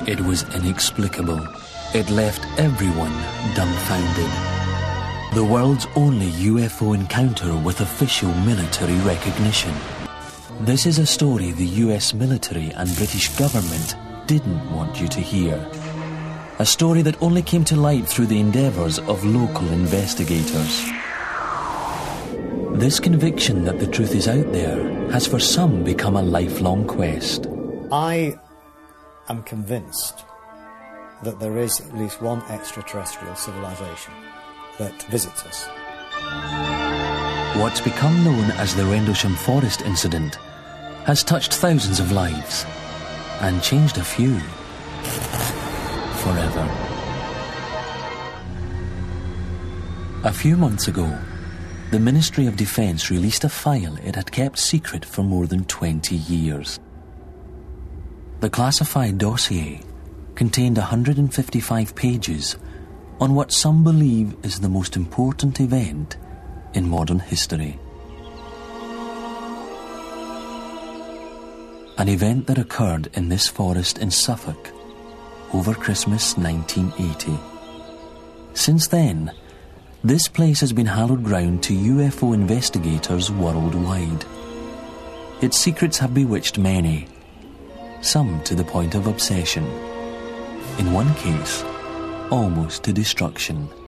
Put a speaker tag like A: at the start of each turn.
A: It was inexplicable. It left everyone dumbfounded. The world's only UFO encounter with official military recognition. This is a story the US military and British government didn't want you to hear. A story that only came to light through the endeavours of local investigators. This conviction that the truth is out there has for some become a lifelong quest.
B: I am convinced that there is at least one extraterrestrial civilization that visits us.
A: What's become known as the Rendlesham Forest incident has touched thousands of lives and changed a few forever. A few months ago, the Ministry of Defence released a file it had kept secret for more than 20 years. The classified dossier contained 155 pages on what some believe is the most important event in modern history. An event that occurred in this forest in Suffolk over Christmas 1980. Since then, this place has been hallowed ground to UFO investigators worldwide. Its secrets have bewitched many, some to the point of obsession. In one case, almost to destruction.